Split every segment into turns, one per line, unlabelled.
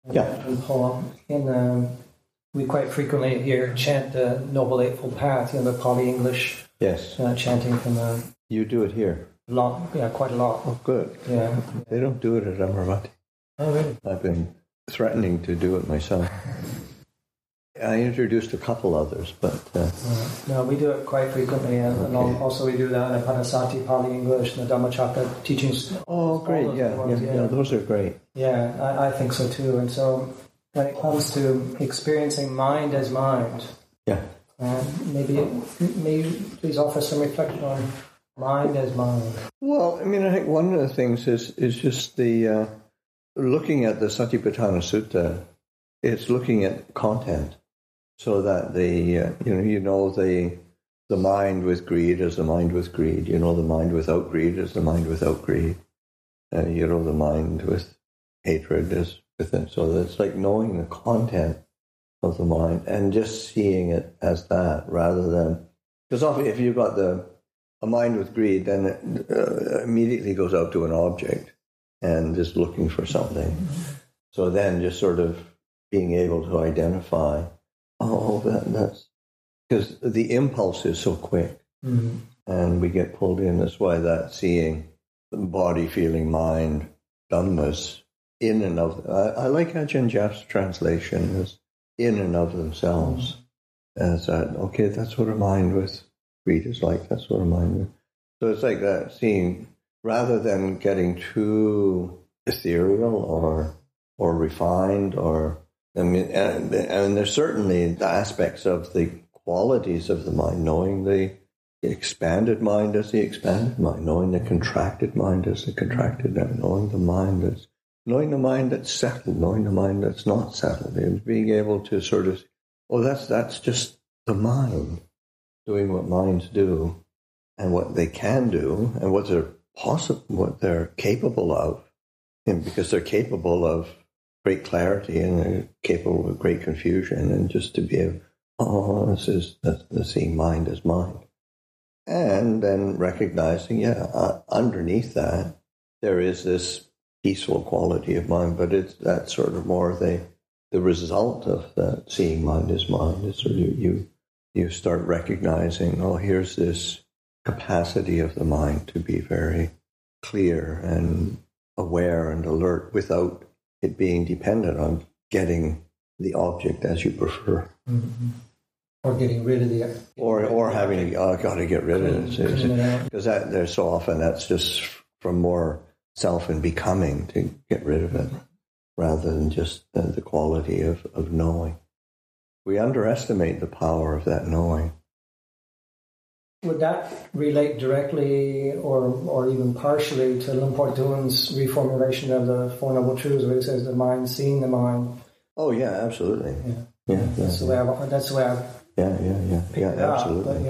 And poem. We quite frequently here chant the Noble Eightfold Path, the Pali English.
Yes.
Chanting from
You do it here?
Quite a lot.
Oh, good.
Yeah.
They don't do it at Amaravati.
Oh, really?
I've been threatening to do it myself. I introduced a couple others, but...
No, we do it quite frequently, and also we do that in the Panasati, Pali English, and the Dhammacakka teachings.
Oh, great, yeah, those are great.
Yeah, I think so too. And so when it comes to experiencing mind as mind, maybe please offer some reflection on mind as mind.
Well, I think one of the things is just the looking at the Satipatthana Sutta. It's looking at content, so that the mind with greed is the mind with greed. The mind without greed is the mind without greed. The mind with hatred is with it. So it's like knowing the content of the mind and just seeing it as that, rather than, because often if you've got a mind with greed, then it immediately goes out to an object and just looking for something. So then just sort of being able to identify, that's because the impulse is so quick, and we get pulled in. That's why that seeing the body, feeling, mind, dhammas in and of. I like Ajahn Jeff's translation as in and of themselves, as that. Okay, that's what a mind with greed is like. That's what a mind with. So it's like that, seeing rather than getting too ethereal or refined or. And there's certainly the aspects of the qualities of the mind, knowing the expanded mind as the expanded mind, knowing the contracted mind as the contracted mind, knowing the mind that's settled, knowing the mind that's not settled, and being able to sort of, that's just the mind doing what minds do, and what they can do, and what they're capable of, and because they're capable of great clarity and they're capable of great confusion, and just to be this is the seeing mind as mind. And then recognizing, underneath that, there is this peaceful quality of mind, but that's sort of more the result of that seeing mind as mind. It's sort of you start recognizing, here's this capacity of the mind to be very clear and aware and alert without it being dependent on getting the object as you prefer.
Mm-hmm. Or getting rid of the...
Or having, got to get rid of it. Because there's so often that's just from more self and becoming to get rid of it, rather than just the quality of knowing. We underestimate the power of that knowing.
Would that relate directly or even partially to Lumpur Dun's reformulation of the Four Noble Truths, where he says the mind seeing the mind?
Oh yeah, absolutely.
That's the way I
absolutely.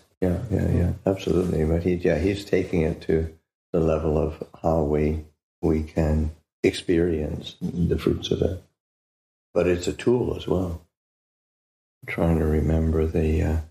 Absolutely. But he's taking it to the level of how we can experience the fruits of it. But it's a tool as well. I'm trying to remember the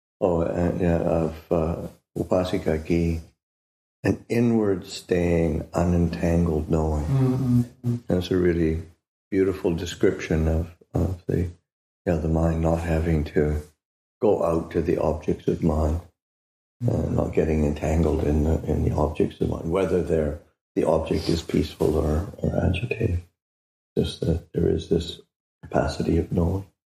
of Upasika Gi, an inward staying, unentangled knowing. Mm-hmm. That's a really beautiful description of the mind not having to go out to the objects of mind, not getting entangled in the objects of mind, whether the object is peaceful or agitated. Just that there is this capacity of knowing.